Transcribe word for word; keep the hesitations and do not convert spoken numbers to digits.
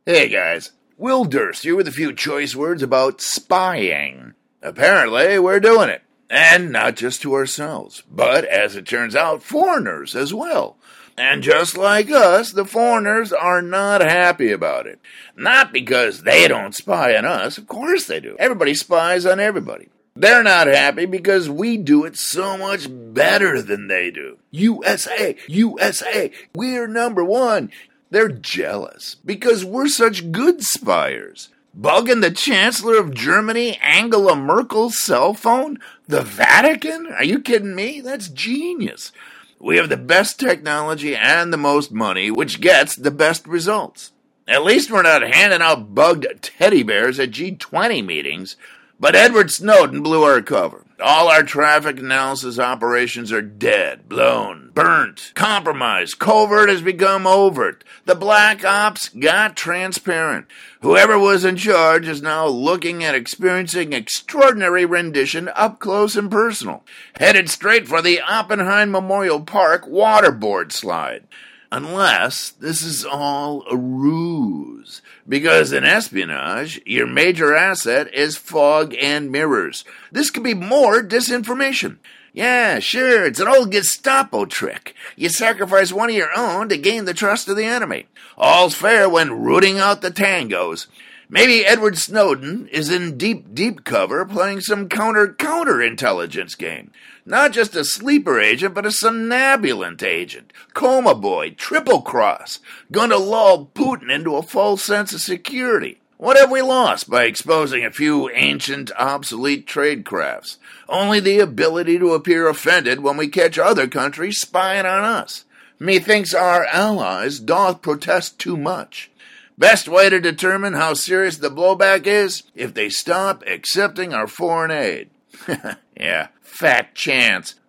Hey guys, Will Durst here with a few choice words about spying. Apparently, we're doing it. And not just to ourselves, but as it turns out, foreigners as well. And just like us, the foreigners are not happy about it. Not because they don't spy on us, of course they do. Everybody spies on everybody. They're not happy because we do it so much better than they do. U S A, U S A, we're number one. They're jealous because we're such good spiers. Bugging the Chancellor of Germany, Angela Merkel's cell phone? The Vatican? Are you kidding me? That's genius. We have the best technology and the most money, which gets the best results. At least we're not handing out bugged teddy bears at G twenty meetings. But Edward Snowden blew our cover. All our traffic analysis operations are dead, blown, burnt, compromised. Covert has become overt. The black ops got transparent. Whoever was in charge is now looking at experiencing extraordinary rendition up close and personal, headed straight for the Oppenheim Memorial Park waterboard slide. Unless this is all a ruse. Because in espionage, your major asset is fog and mirrors. This could be more disinformation. Yeah, sure, it's an old Gestapo trick. You sacrifice one of your own to gain the trust of the enemy. All's fair when rooting out the tangos. Maybe Edward Snowden is in deep, deep cover playing some counter-counter-intelligence game. Not just a sleeper agent, but a somnambulant agent. Coma boy, triple cross. Gonna lull Putin into a false sense of security. What have we lost by exposing a few ancient, obsolete trade crafts? Only the ability to appear offended when we catch other countries spying on us. Methinks our allies doth protest too much. Best way to determine how serious the blowback is, if they stop accepting our foreign aid. Yeah, fat chance.